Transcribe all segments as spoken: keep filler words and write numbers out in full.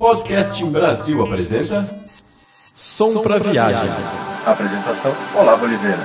Podcast Brasil apresenta Som pra Viagem. Apresentação: Olavo Oliveira.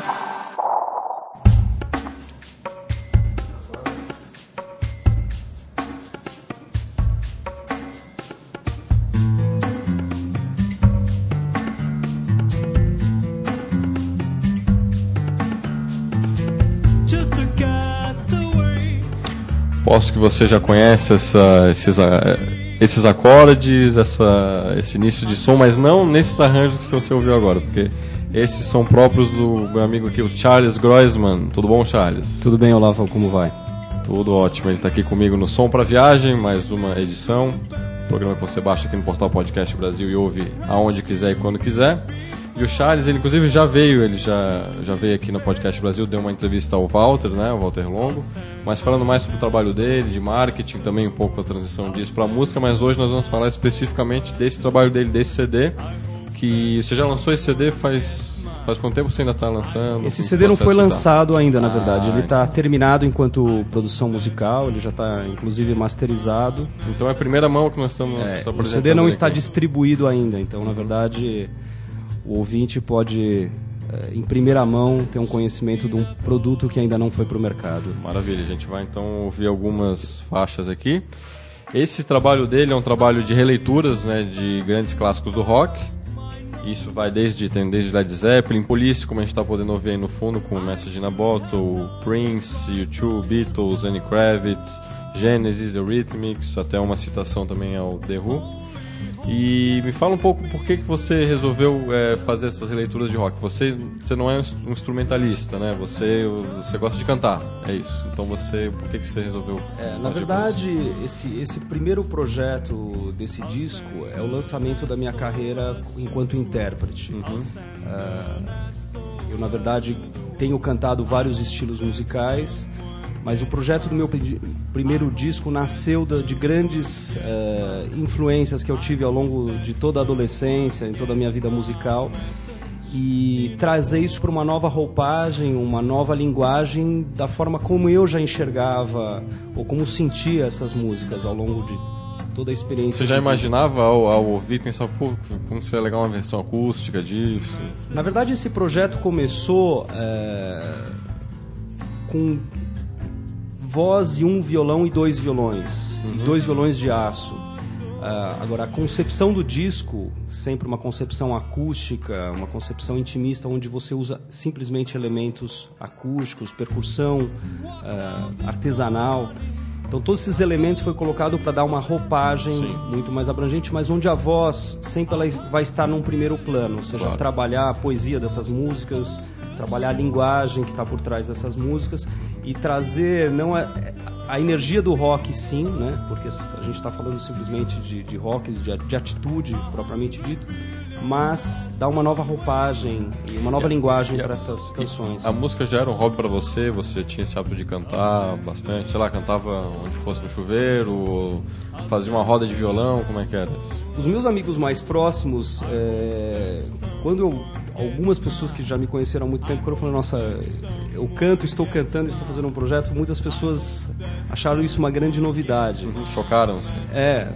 Posso que você já conhece essa, esses, esses acordes, essa, esse início de som, mas não nesses arranjos que você ouviu agora, porque esses são próprios do meu amigo aqui, o Charles Groisman. Tudo bom, Charles? Tudo bem, Olavo, como vai? Tudo ótimo, ele está aqui comigo no Som pra Viagem, mais uma edição, programa que você baixa aqui no Portal Podcast Brasil e ouve aonde quiser e quando quiser. E o Charles, ele inclusive já veio, ele já, já veio aqui no Podcast Brasil, deu uma entrevista ao Walter, né, o Walter Longo, mas falando mais sobre o trabalho dele, de marketing, também um pouco a transição disso para a música, mas hoje nós vamos falar especificamente desse trabalho dele, desse C D, que você já lançou esse C D faz, faz quanto tempo você ainda está lançando? Esse C D não foi lançado tá? ainda, na verdade, ah, ele está terminado enquanto produção musical, ele já está inclusive masterizado. Então é a primeira mão que nós estamos é, apresentando. O C D não aqui. está distribuído ainda, então na verdade o ouvinte pode, em primeira mão, ter um conhecimento de um produto que ainda não foi para o mercado. Maravilha, a gente vai então ouvir algumas faixas aqui. Esse trabalho dele é um trabalho de releituras, né, de grandes clássicos do rock. Isso vai desde, tem desde Led Zeppelin, Police, como a gente está podendo ouvir aí no fundo, com Message in a Bottle, Prince, U dois, Beatles, Lenny Kravitz, Genesis, Eurythmics, até uma citação também ao The Who. E me fala um pouco por que, que você resolveu é, fazer essas releituras de rock. Você, você não é um instrumentalista, né? Você, você gosta de cantar, é isso. Então você, por que, que você resolveu? É, na verdade, esse, esse primeiro projeto desse disco é o lançamento da minha carreira enquanto intérprete. Uhum. Uh, eu, na verdade, tenho cantado vários estilos musicais, mas o projeto do meu primeiro disco nasceu de grandes uh, influências que eu tive ao longo de toda a adolescência, em toda a minha vida musical, e trazer isso para uma nova roupagem, uma nova linguagem da forma como eu já enxergava ou como sentia essas músicas ao longo de toda a experiência. Você já imaginava ao, ao ouvir, pensar, pô, como seria legal uma versão acústica disso? Na verdade, esse projeto começou é, com voz e um violão e dois violões, uhum. e dois violões de aço. Uh, agora, a concepção do disco, sempre uma concepção acústica, uma concepção intimista, onde você usa simplesmente elementos acústicos, percussão, uh, artesanal. Então, todos esses elementos foi colocado para dar uma roupagem Sim. muito mais abrangente, mas onde a voz sempre ela vai estar num primeiro plano, ou seja, claro. trabalhar a poesia dessas músicas, trabalhar a linguagem que está por trás dessas músicas e trazer não a, a energia do rock, sim, né? Porque a gente está falando simplesmente de, de rock, de, de atitude propriamente dito, mas dar uma nova roupagem e uma nova e, linguagem para essas canções. A música já era um hobby para você? Você tinha esse hábito de cantar bastante? Sei lá, cantava onde fosse no chuveiro? Ou fazia uma roda de violão? Como é que era isso? Os meus amigos mais próximos, é, quando eu, algumas pessoas que já me conheceram há muito tempo, quando eu falei, nossa, eu canto, estou cantando, estou fazendo um projeto, muitas pessoas acharam isso uma grande novidade. Uhum, chocaram-se. É,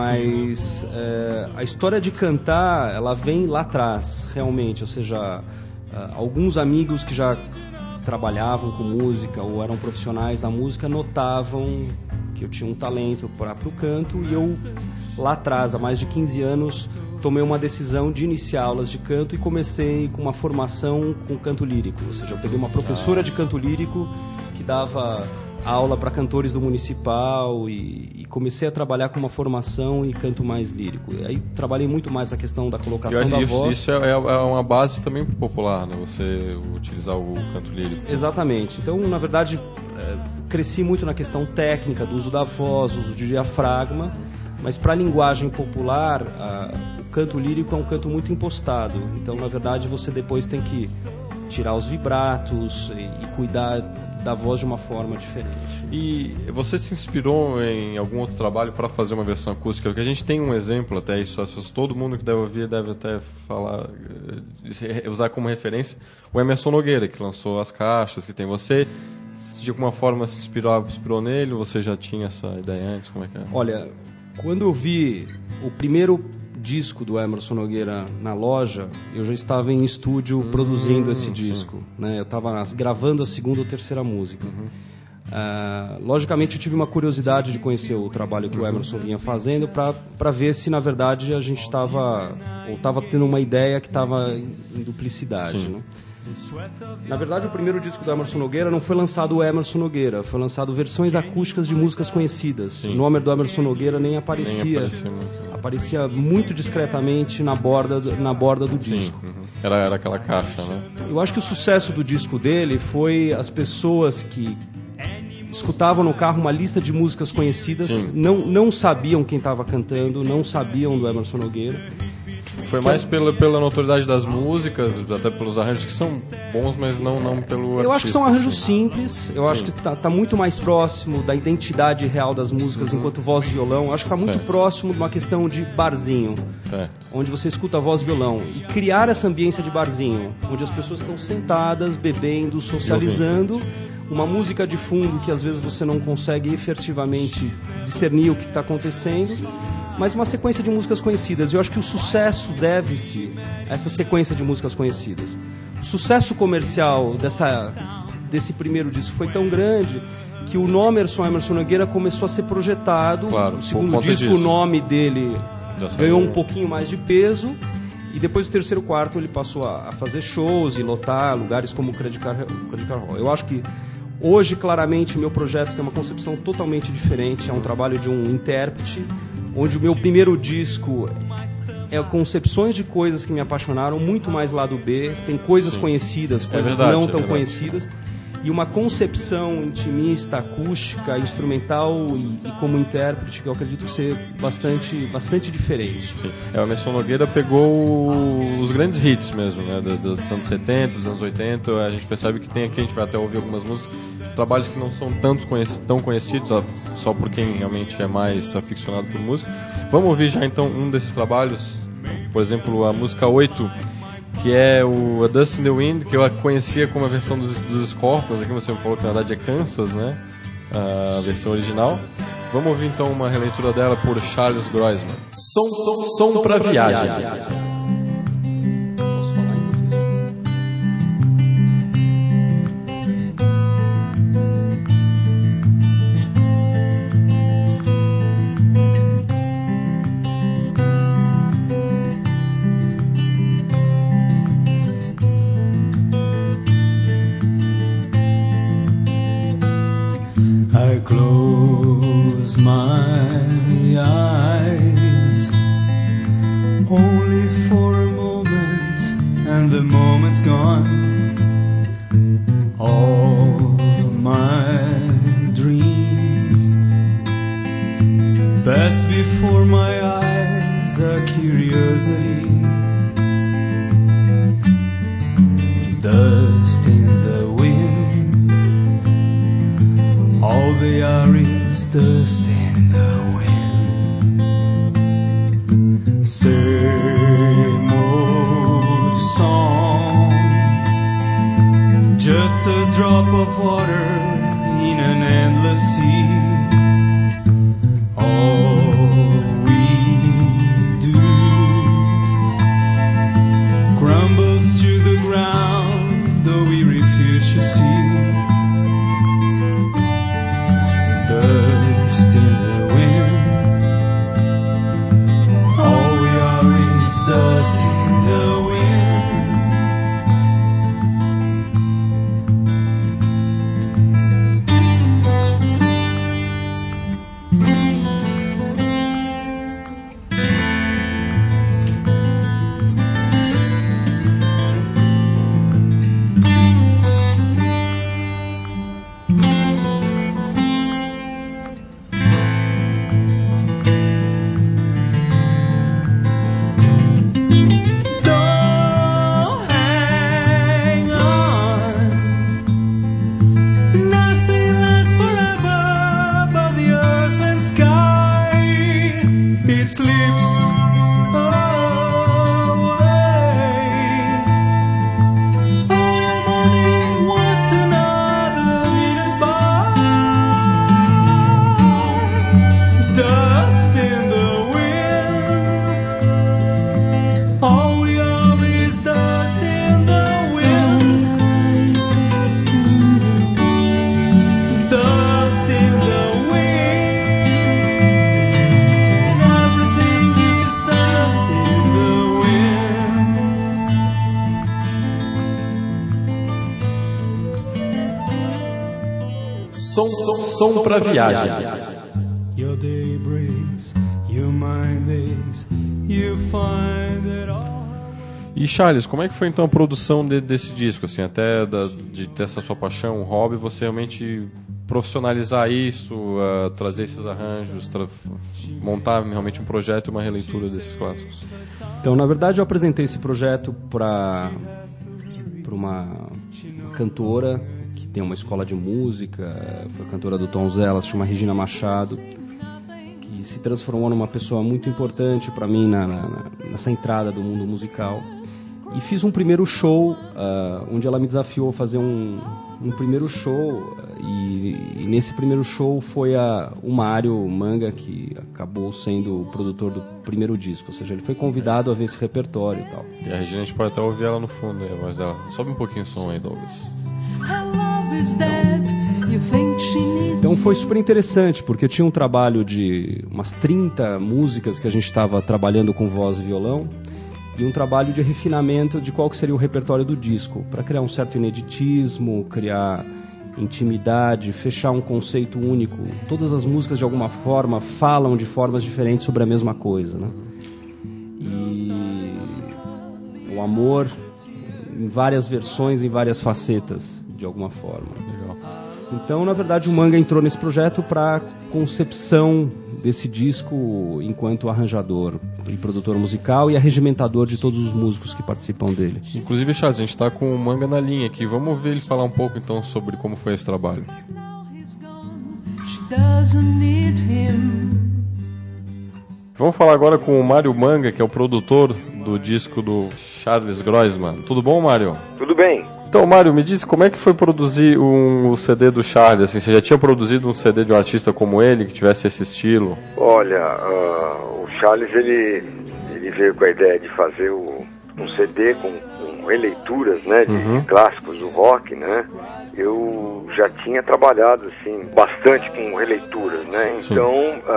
mas é, a história de cantar, ela vem lá atrás, realmente, ou seja, alguns amigos que já trabalhavam com música ou eram profissionais da música notavam que eu tinha um talento para o canto e eu, lá atrás, há mais de quinze anos, tomei uma decisão de iniciar aulas de canto e comecei com uma formação com canto lírico. Ou seja, eu peguei uma professora de canto lírico que dava aula para cantores do municipal e, e comecei a trabalhar com uma formação e canto mais lírico. E aí trabalhei muito mais a questão da colocação eu, da isso, voz. Isso é, é uma base também popular, né? Você utilizar o canto lírico. Exatamente. Então, na verdade, é, cresci muito na questão técnica do uso da voz, uso de diafragma, mas para a linguagem popular, a, o canto lírico é um canto muito impostado. Então, na verdade, você depois tem que tirar os vibratos e, e cuidar da voz de uma forma diferente. E você se inspirou em algum outro trabalho para fazer uma versão acústica? Porque a gente tem um exemplo até isso, todo mundo que deve ouvir deve até falar, usar como referência o Emerson Nogueira, que lançou As Caixas, que tem você. De alguma forma se inspirou, inspirou nele ou você já tinha essa ideia antes? Como é que é? Olha, Quando eu vi o primeiro disco do Emerson Nogueira na loja, eu já estava em estúdio hum, produzindo esse disco, né? Eu estava gravando a segunda ou terceira música. Uhum. Uh, logicamente eu tive uma curiosidade de conhecer o trabalho que o Emerson vinha fazendo para ver se na verdade a gente estava ou estava tendo uma ideia que estava em, em duplicidade, né? Na verdade, o primeiro disco do Emerson Nogueira não foi lançado o Emerson Nogueira, foi lançado versões acústicas de músicas conhecidas. Sim. O nome do Emerson Nogueira nem aparecia. Nem aparecia, muito. aparecia muito discretamente na borda do, na borda do disco. Sim, uhum. era, era aquela caixa, né? Eu acho que o sucesso do disco dele foi as pessoas que escutavam no carro uma lista de músicas conhecidas, não, não sabiam quem estava cantando, não sabiam do Emerson Nogueira. Foi mais pela, pela notoriedade das músicas, até pelos arranjos que são bons, mas não, não pelo artista. Eu acho que são arranjos simples, eu Sim. acho que tá, tá muito mais próximo da identidade real das músicas, uhum. enquanto voz e violão. Eu acho que tá muito certo. próximo de uma questão de barzinho, certo. onde você escuta voz e violão. E criar essa ambiência de barzinho, onde as pessoas estão sentadas, bebendo, socializando, uma música de fundo que às vezes você não consegue efetivamente discernir o que está acontecendo, mas uma sequência de músicas conhecidas. Eu acho que o sucesso deve-se a essa sequência de músicas conhecidas. O sucesso comercial dessa, desse primeiro disco foi tão grande que o nome Emerson, Emerson Nogueira começou a ser projetado. Claro, o segundo disco, disso. o nome dele ganhou um pouquinho mais de peso. E depois do terceiro quarto ele passou a, a fazer shows e lotar lugares como o Credit Card Hall. Eu acho que hoje, claramente, o meu projeto tem uma concepção totalmente diferente. É um trabalho de um intérprete, onde o meu primeiro disco é concepções de coisas que me apaixonaram, muito mais lado B, tem coisas Sim. conhecidas, coisas é verdade, não tão é conhecidas, e uma concepção intimista, acústica, instrumental e, e como intérprete, que eu acredito ser bastante, bastante diferente. Sim. É, o Emerson Nogueira pegou os grandes hits mesmo, né, dos anos setenta, dos anos oitenta, a gente percebe que tem aqui, a gente vai até ouvir algumas músicas, trabalhos que não são tanto conhec- tão conhecidos, só por quem realmente é mais aficionado por música. Vamos ouvir já então um desses trabalhos, por exemplo, a música oito, que é o A Dust in the Wind, que eu conhecia como a versão dos, dos Scorpions, aqui você me falou que na verdade é Kansas, né? A versão original. Vamos ouvir então uma releitura dela por Charles Groisman. Som, som, som, som pra viagem. viagem. I close my eyes only for a moment, and the moment's gone. All my dreams pass before my eyes, a curiosity, dust in the wind. All they are is dust in the wind. Same old song, just a drop of water in an endless sea. All we do crumbles to the ground, though we refuse to see. Dust in the wind. All we are is dust in the wind. Som, som, som pra viagem. Your day breaks, your mind aches, you find it all. E Charles, como é que foi então a produção de, desse disco, assim, até da, de ter essa sua paixão, um hobby, você realmente profissionalizar isso, uh, trazer esses arranjos, tra- montar realmente um projeto e uma releitura desses clássicos? Então, na verdade, eu apresentei esse projeto para para uma, uma cantora que tem uma escola de música, foi cantora do Tom Zé, ela se chama Regina Machado, que se transformou numa pessoa muito importante para mim na, na, nessa entrada do mundo musical. E fiz um primeiro show, uh, onde ela me desafiou a fazer um, um primeiro show, uh, e, e nesse primeiro show foi a, o Mário Manga, que acabou sendo o produtor do primeiro disco, ou seja, ele foi convidado a ver esse repertório e tal. E a Regina, a gente pode até ouvir ela no fundo, aí, a voz dela. Sobe um pouquinho o som aí, Douglas. Então foi super interessante, porque eu tinha um trabalho de umas trinta músicas que a gente estava trabalhando com voz e violão, e um trabalho de refinamento de qual que seria o repertório do disco, para criar um certo ineditismo, criar intimidade, fechar um conceito único. Todas as músicas, de alguma forma, falam de formas diferentes sobre a mesma coisa, né? E o amor em várias versões, em várias facetas, de alguma forma. Legal. Então, na verdade, o Manga entrou nesse projeto para concepção desse disco enquanto arranjador e produtor musical e arregimentador de todos os músicos que participam dele. Inclusive, Charles, a gente está com o Manga na linha aqui. Vamos ouvir ele falar um pouco, então, sobre como foi esse trabalho. Vamos falar agora com o Mário Manga, que é o produtor do disco do Charles Groisman. Tudo bom, Mário? Tudo bem. Então, Mário, me diz como é que foi produzir um, o C D do Charles? Assim, você já tinha produzido um C D de um artista como ele, que tivesse esse estilo? Olha, uh, o Charles, ele, ele veio com a ideia de fazer o, um C D com, com releituras, né, de Uhum. clássicos do rock, né? Eu já tinha trabalhado, assim, bastante com releituras, né? Sim. Então,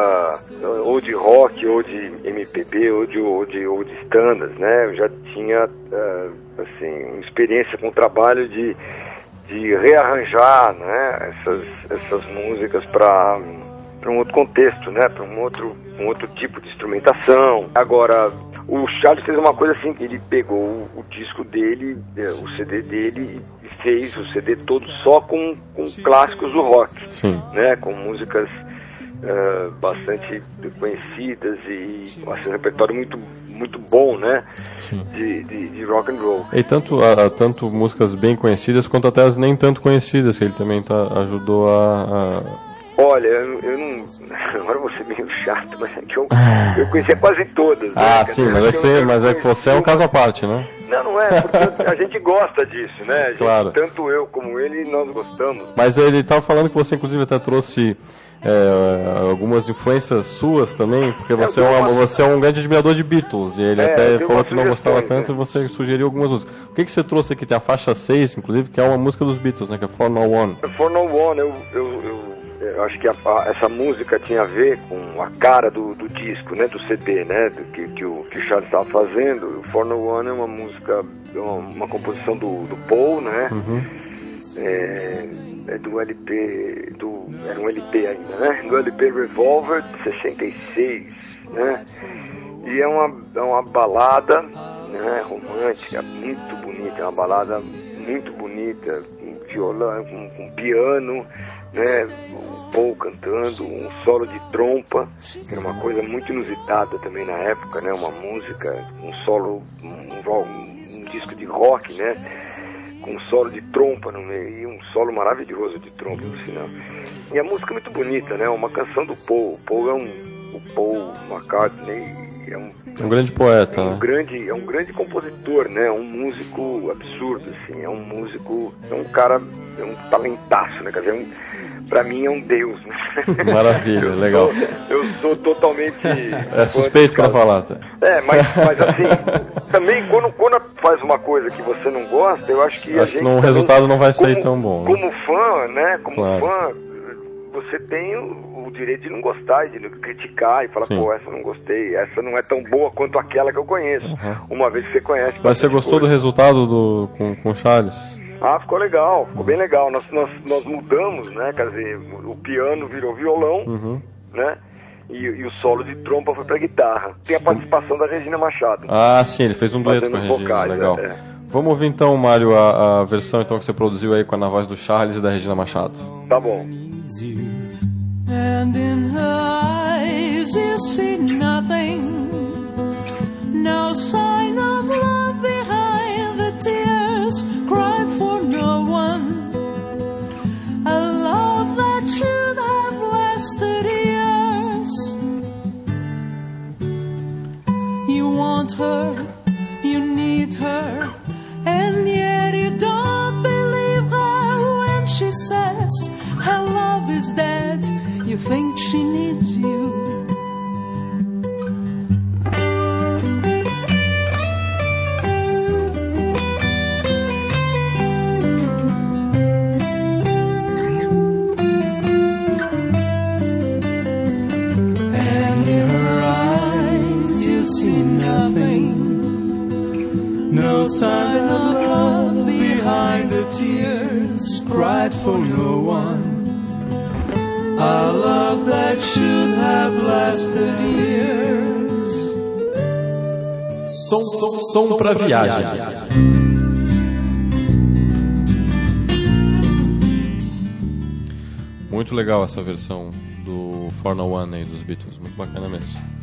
uh, ou de rock, ou de M P B, ou de, ou de, ou de standards, né? Eu já tinha, uh, assim, uma experiência com o trabalho de, de rearranjar, né, essas, essas músicas para um outro contexto, né? Para um outro, um outro tipo de instrumentação. Agora, o Charles fez uma coisa assim, que ele pegou o, o disco dele, o C D dele, e fez o C D todo só com, com clássicos do rock, Sim. né, com músicas uh, bastante conhecidas e assim, um repertório muito, muito bom, né, de, de, de rock and roll. E tanto, a, tanto músicas bem conhecidas, quanto até as nem tanto conhecidas, que ele também tá, ajudou a... a... Olha, eu, eu não... Agora eu vou ser meio chato, mas é que eu, eu conhecia quase todas. Né? Ah, Quer sim, dizer, mas é que, eu- você, eu mas é que você é um caso à parte, né? Não, não é, porque a gente gosta disso, né? A gente, Claro. tanto eu como ele, nós gostamos. Mas ele estava falando que você, inclusive, até trouxe é, algumas influências suas também, porque você é, uma, você é um grande admirador de Beatles, e ele É, até tem falou umas que não gostava sugestões, tanto, né? e você sugeriu algumas músicas. O que, que você trouxe aqui? Tem a faixa seis, inclusive, que é uma música dos Beatles, né? Que é For No One. For No One, eu, eu, eu, eu acho que a, a, essa música tinha a ver com a cara do, do disco, né? Do C D, né? Do, que, que, o, que o Charles estava fazendo. O For No One é uma música, uma, uma composição do, do Paul, né? Uhum. É, é do L P, do, era um L P ainda, né? Do L P Revolver de sessenta e seis, né? E é uma, é uma balada, né, romântica, muito bonita, é uma balada muito bonita, com violão, com, com piano, né? O Paul cantando, um solo de trompa, que era uma coisa muito inusitada também na época, né? Uma música, um solo, um, um, um disco de rock, né? Com um solo de trompa no meio, e um solo maravilhoso de trompa no final. E a música é muito bonita, né? Uma canção do Paul. O Paul é um, o Paul McCartney é um, Um grande poeta, é um né? grande, é um grande compositor, né? Um músico absurdo, assim. É um músico, é um cara, é um talentaço, né? Quer dizer, é um, pra mim é um deus, né? Maravilha, legal. Eu, eu sou totalmente... É suspeito pra falar, tá? É, mas, mas assim, também quando, quando faz uma coisa que você não gosta, eu acho que a Acho que gente não- o também, resultado não vai sair como- tão bom, né? Como fã, né? Como Claro. fã, você tem o, o direito de não gostar, de criticar e falar, Sim. pô, essa eu não gostei, essa não é tão boa quanto aquela que eu conheço. Uhum. Uma vez que você conhece. Mas você bastante gostou do coisa. resultado do, com, com o Charles? Ah, ficou legal, ficou bem legal. Nós, nós, nós mudamos, né? Quer dizer, o piano virou violão, Uhum. né? E, e o solo de trompa foi pra guitarra. Tem a participação da Regina Machado. Ah, sim, ele fez um dueto com a Fazendo Regina, vocais, legal. é, é. Vamos ouvir então, Mário, a, a versão então que você produziu aí com a na voz do Charles e da Regina Machado. Tá bom. And in her eyes you see nothing, no sign of love behind the tears cried for no one, a love that should have lasted years. You want her, you need her, and yet you don't believe her when she says her love is dead. You think she needs you. And in her eyes you see nothing, no sign of love behind the tears cried for no one. A love that should have lasted years. Som, som, som pra viagem. Muito legal essa versão do For No One aí dos Beatles, muito bacana mesmo.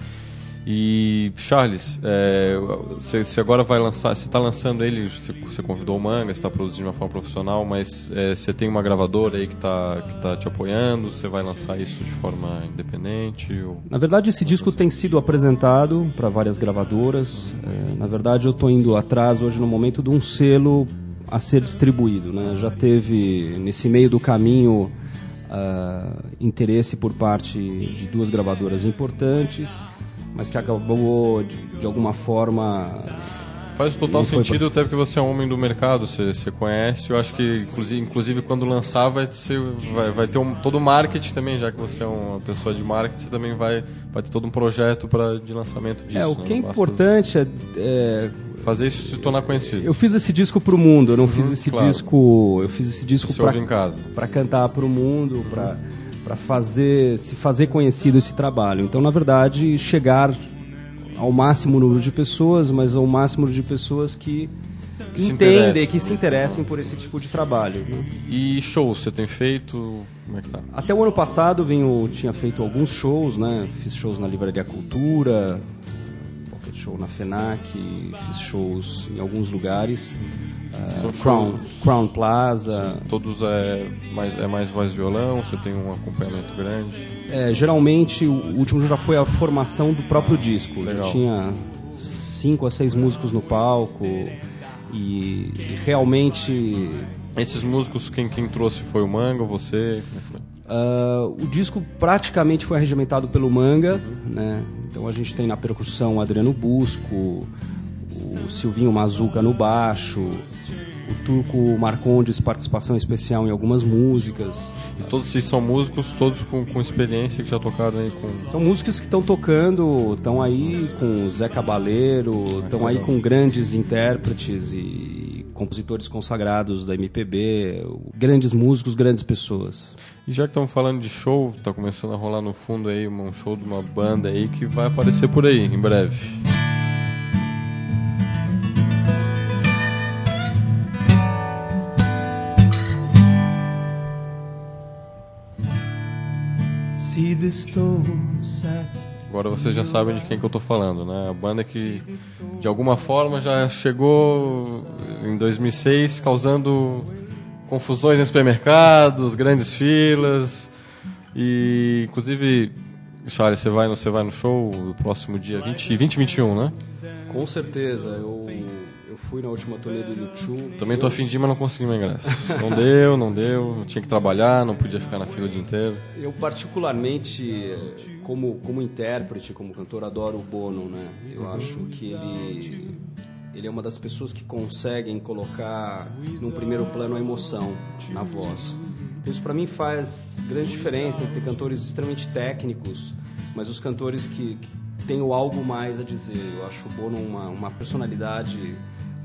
E Charles, você é, agora vai lançar, você está lançando ele, você convidou o Manga, você está produzindo de uma forma profissional, mas você é, tem uma gravadora aí que está que tá te apoiando, você vai lançar isso de forma independente? Ou... Na verdade, esse disco tem sido apresentado para várias gravadoras. É, na verdade, eu estou indo atrás hoje no momento de um selo a ser distribuído, né? Já teve nesse meio do caminho uh, interesse por parte de duas gravadoras importantes, mas que acabou, de, de alguma forma... Faz total sentido, até porque você é um homem do mercado, você, você conhece. Eu acho que, inclusive, inclusive quando lançar, vai, ser, vai, vai ter um, todo o marketing também, já que você é uma pessoa de marketing, você também vai, vai ter todo um projeto pra, de lançamento disso. É, o né? que é Basta importante é, é... fazer isso se tornar conhecido. Eu fiz esse disco pro mundo, eu não uhum, fiz esse claro. disco... Eu fiz esse disco você pra, ouve em casa. pra cantar pro mundo, uhum. pra, pra fazer, se fazer conhecido esse trabalho. Então, na verdade, chegar ao máximo número de pessoas, mas ao máximo de pessoas que, que entendem, que se interessem por esse tipo de trabalho. E shows, você tem feito? Como é que tá? Até o ano passado venho, tinha feito alguns shows, né? Fiz shows na Livraria Cultura, Pocket Show na FENAC, fiz shows em alguns lugares. Uh, Crown, Crown Plaza. Sim, todos é mais, é mais voz e violão, você tem um acompanhamento grande? É, geralmente o último já foi a formação do próprio ah, disco. Legal. Já tinha cinco a seis músicos no palco e, e realmente... Esses músicos, quem, quem trouxe foi o Manga ou você? Uh, o disco praticamente foi arregimentado pelo Manga, uhum. né? Então a gente tem na percussão o Adriano Busco, o Silvinho Mazuca no baixo, o Turco Marcondes, participação especial em algumas músicas. E todos esses são músicos, todos com, com experiência, que já tocaram aí com... São músicos que estão tocando, estão aí com Zé Cabaleiro, estão aí com grandes intérpretes e compositores consagrados da M P B, grandes músicos, grandes pessoas. E já que estamos falando de show, está começando a rolar no fundo aí um show de uma banda aí que vai aparecer por aí, em breve. Agora vocês já sabem de quem que eu tô falando, né? A banda que de alguma forma já chegou em dois mil e seis causando confusões em supermercados, grandes filas e inclusive, Charles, você vai no, você vai no show no próximo dia vinte, vinte e vinte e um, né? Com certeza, eu, eu fui na última turnê do YouTube. Também tô a fim de ir, mas não consegui meu ingresso. Não deu, não deu, eu tinha que trabalhar, não podia ficar na fila o dia inteiro. Eu particularmente, como, como intérprete, como cantor, adoro o Bono, né? Eu uhum. acho que ele, ele é uma das pessoas que conseguem colocar num primeiro plano a emoção na voz. Isso para mim faz grande diferença, né? Ter cantores extremamente técnicos, mas os cantores que, que têm algo mais a dizer. Eu acho o Bono uma, uma personalidade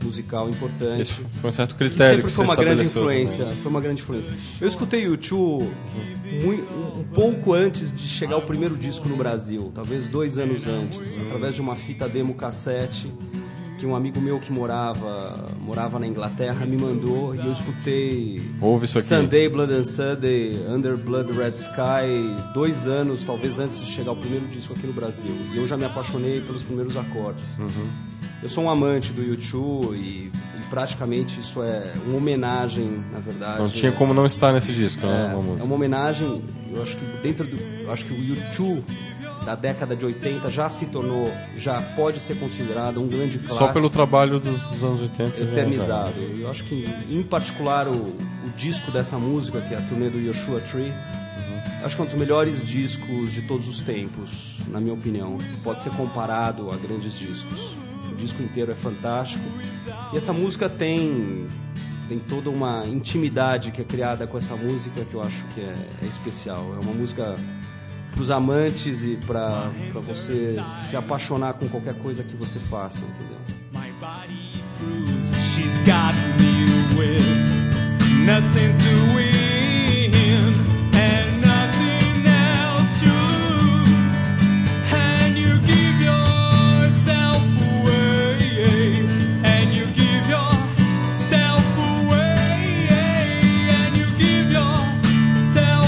musical importante. Esse foi um certo Que critério sempre que foi você uma grande estabeleceu influência. também. Foi uma grande influência. Eu escutei U dois mui- um, um pouco antes de chegar o primeiro disco no Brasil, talvez dois anos antes, através de uma fita demo cassete que um amigo meu que morava morava na Inglaterra me mandou, e eu escutei Ouve isso aqui. Sunday, Blood and Sunday, Under Blood Red Sky, dois anos talvez antes de chegar o primeiro disco aqui no Brasil. E eu já me apaixonei pelos primeiros acordes. Uhum. Eu sou um amante do U dois e, e praticamente isso é uma homenagem, na verdade. Não tinha como não estar nesse disco, né? É, Uma é música. uma homenagem, eu acho que dentro do, eu acho que o U dois da década de oitenta já se tornou, já pode ser considerado um grande clássico. Só pelo trabalho dos, dos anos oitenta. já- Eternizado. Eu acho que, em particular, o, o disco dessa música, que é a turnê do Joshua Tree, uhum. acho que é um dos melhores discos de todos os tempos, na minha opinião. Pode ser comparado a grandes discos. O disco inteiro é fantástico. E essa música tem, tem toda uma intimidade que é criada com essa música que eu acho que é, é especial. É uma música para os amantes e para você se apaixonar com qualquer coisa que você faça, entendeu? My body proves she's got me with nothing to win and nothing else to lose. And you give yourself away, and you give yourself away, and you give yourself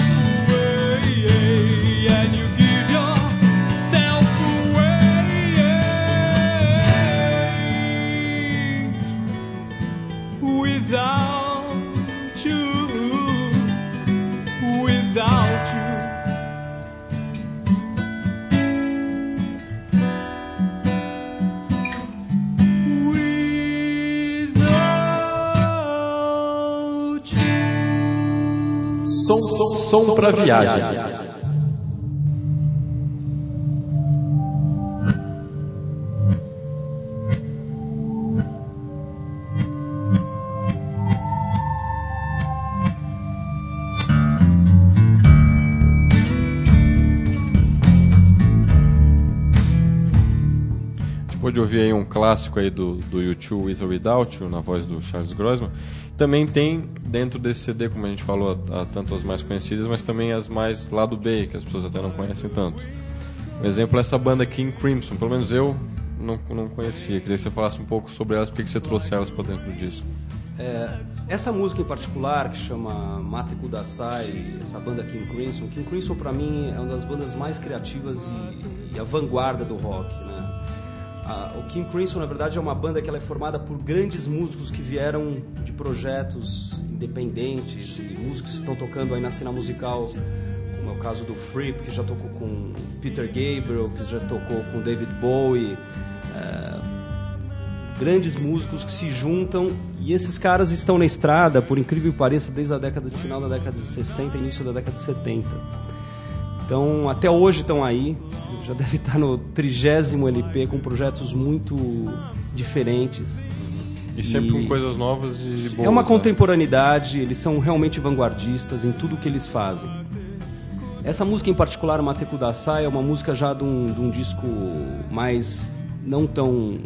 away, and you give yourself away. Without you, without you. Without you. Som, som, som pra viagem. Pode ouvir aí um clássico aí do, do U dois, With or Without You, na voz do Charles Grossman. Também tem dentro desse C D, como a gente falou, há tanto as mais conhecidas, mas também as mais lado B, que as pessoas até não conhecem tanto. Um exemplo é essa banda King Crimson, pelo menos eu não, não conhecia. Queria que você falasse um pouco sobre elas, por que você trouxe elas para dentro do disco. É, essa música em particular, que chama Mate Kudasai, essa banda King Crimson, King Crimson para mim é uma das bandas mais criativas e, e a vanguarda do rock, né? A, o King Crimson, na verdade, é uma banda que ela é formada por grandes músicos que vieram de projetos independentes, e músicos que estão tocando aí na cena musical, como é o caso do Fripp, que já tocou com Peter Gabriel, que já tocou com David Bowie, é, grandes músicos que se juntam, e esses caras estão na estrada, por incrível que pareça, desde a década de final da década de sessenta, início da década de setenta. Então, até hoje estão aí, já deve estar no trigésimo L P, com projetos muito diferentes. E sempre E com coisas novas e boas. É uma né? contemporaneidade, eles são realmente vanguardistas em tudo que eles fazem. Essa música em particular, Mate Kudasai, é uma música já de um, de um disco mais não tão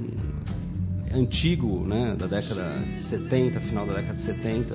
antigo, né, da década de setenta, final da década de setenta,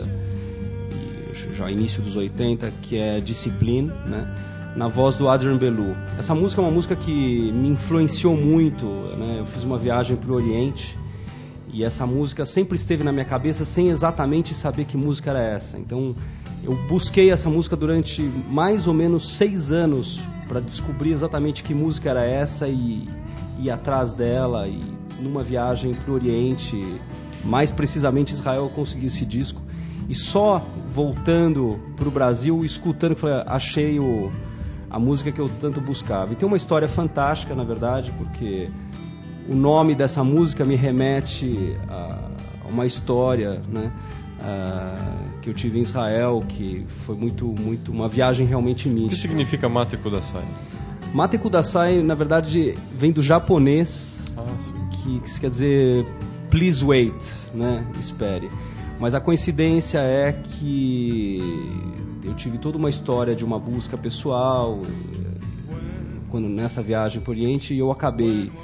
e já início dos oitenta, que é Discipline, né, na voz do Adrian Belew. Essa música é uma música que me influenciou muito, né, eu fiz uma viagem para o Oriente, e essa música sempre esteve na minha cabeça sem exatamente saber que música era essa. Então eu busquei essa música durante mais ou menos seis anos para descobrir exatamente que música era essa e ir atrás dela. E numa viagem para o Oriente, mais precisamente Israel, eu consegui esse disco. E só voltando para o Brasil, escutando, falei, achei o, a música que eu tanto buscava. E tem uma história fantástica, na verdade, porque o nome dessa música me remete a uma história, né, uh, que eu tive em Israel, que foi muito, muito uma viagem realmente O que mística. significa Mate Kudasai? Mate Kudasai, na verdade, vem do japonês, Ah, sim. que, que quer dizer please wait, né, espere. Mas a coincidência é que eu tive toda uma história de uma busca pessoal quando nessa viagem para o Oriente, e eu acabei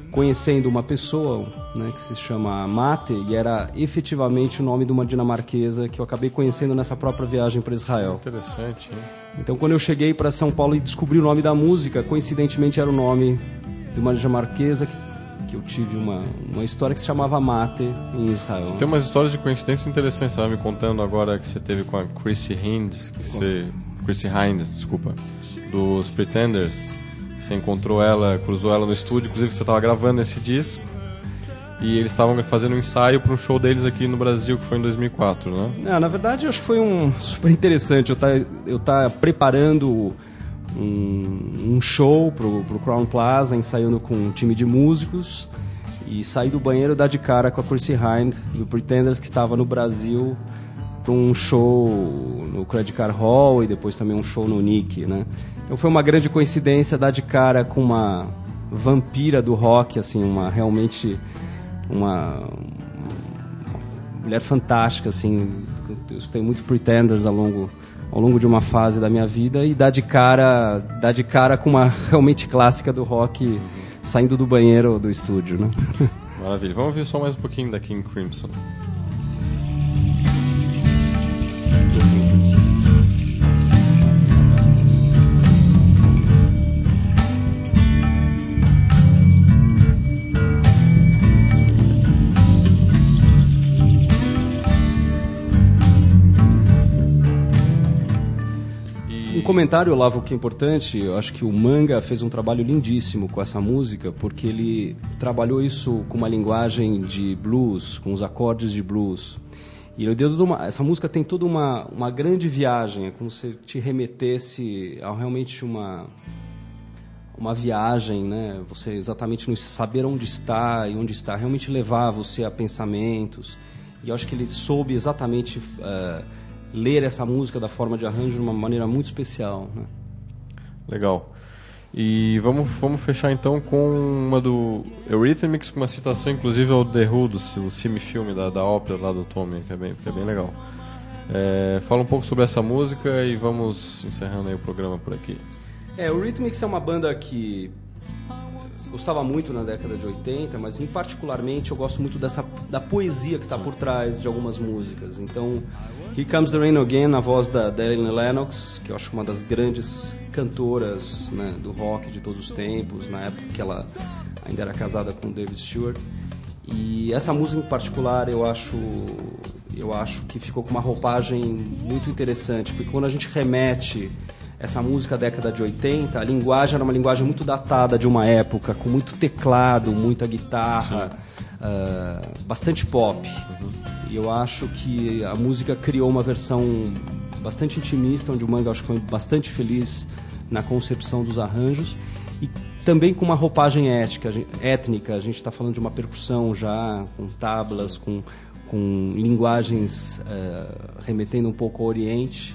conhecendo uma pessoa, né, que se chama Mate, e era efetivamente o nome de uma dinamarquesa que eu acabei conhecendo nessa própria viagem para Israel. Interessante, hein? Então, quando eu cheguei para São Paulo e descobri o nome da música, coincidentemente era o nome de uma dinamarquesa que, que eu tive uma, uma história que se chamava Mate em Israel. Você tem umas histórias de coincidência interessantes, você estava me contando agora que você teve com a Chrissy Hynde, que você, Chrissy Hynde, desculpa, dos Pretenders. Você encontrou ela, cruzou ela no estúdio, inclusive você estava gravando esse disco e eles estavam fazendo um ensaio para um show deles aqui no Brasil, que foi em dois mil e quatro, né? Não, na verdade, eu acho que foi um super interessante. Eu tá, eu tá preparando um, um show pro, pro Crown Plaza, ensaiando com um time de músicos, e saí do banheiro e dar de cara com a Chrissy Hynde do Pretenders, que estava no Brasil para um show no Credit Card Hall e depois também um show no Nick, né? Então foi uma grande coincidência dar de cara com uma vampira do rock, assim, uma realmente uma, uma mulher fantástica, assim. Eu escutei muito Pretenders ao longo ao longo de uma fase da minha vida, e dar de cara dar de cara com uma realmente clássica do rock saindo do banheiro do estúdio, né? Maravilha. Vamos ouvir só mais um pouquinho da King Crimson. Um comentário, Olavo, que é importante. Eu acho que o Manga fez um trabalho lindíssimo com essa música, porque ele trabalhou isso com uma linguagem de blues, com os acordes de blues. E ele deu toda uma, essa música tem toda uma, uma grande viagem, é como se te remetesse a realmente uma, uma viagem, né? Você exatamente não saber onde está e onde está, realmente levar você a pensamentos. E eu acho que ele soube exatamente Uh, ler essa música da forma de arranjo de uma maneira muito especial, né? Legal. E vamos, vamos fechar então com uma do Eurythmics, com uma citação inclusive ao The Who, do filme da, da ópera lá do Tommy, que é bem, que é bem legal. É, fala um pouco sobre essa música e vamos encerrando aí o programa por aqui. É, o Eurythmics é uma banda que gostava muito na década de oitenta, mas em particularmente eu gosto muito dessa, da poesia que está por trás de algumas músicas. Então, Here Comes the Rain Again, na voz da, da Annie Lennox, que eu acho uma das grandes cantoras, né, do rock de todos os tempos, na época que ela ainda era casada com o David Stewart. E essa música em particular eu acho, eu acho que ficou com uma roupagem muito interessante, porque quando a gente remete essa música da década de oitenta, a linguagem era uma linguagem muito datada de uma época, com muito teclado, muita guitarra, uh, bastante pop. Uhum. E eu acho que a música criou uma versão bastante intimista, onde o Manga acho que foi bastante feliz na concepção dos arranjos, e também com uma roupagem étnica. étnica. A gente está falando de uma percussão já, com tablas, com, com linguagens uh, remetendo um pouco ao Oriente.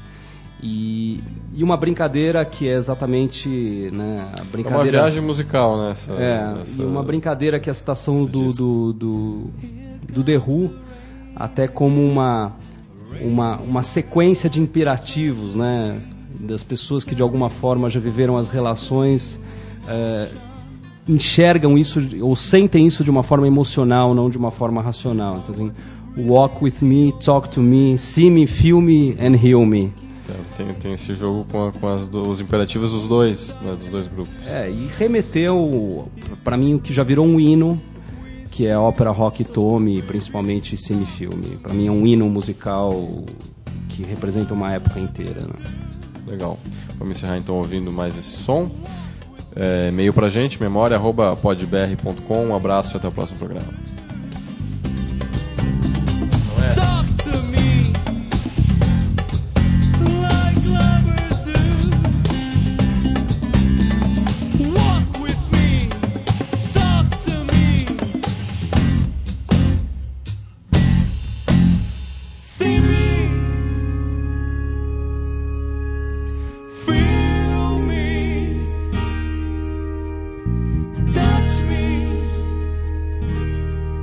E, e uma brincadeira que é exatamente, né, a brincadeira... É uma viagem musical, né? Essa, é, essa, e uma brincadeira que é a citação do, do, do, do The Who, até como uma, uma, uma sequência de imperativos, né, das pessoas que de alguma forma já viveram as relações, é, enxergam isso ou sentem isso de uma forma emocional, não de uma forma racional. Então, assim, walk with me, talk to me, see me, feel me and heal me. Tem, tem esse jogo com, a, com as do, os imperativos dos dois, né, dos dois grupos. É, e remeteu, para mim, o que já virou um hino, que é a ópera rock Tommy, principalmente Cine-Filme. Para mim é um hino musical que representa uma época inteira, né? Legal. Vamos encerrar então ouvindo mais esse som. É, e-mail pra gente, memória arroba podbr ponto com. Um abraço e até o próximo programa. Feel me. Touch me.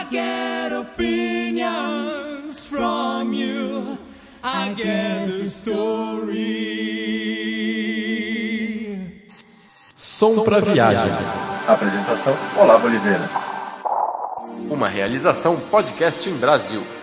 I get opinions from you. I get the story. Som pra viagem. Apresentação: Olavo Oliveira. Uma realização Podcast em Brasil.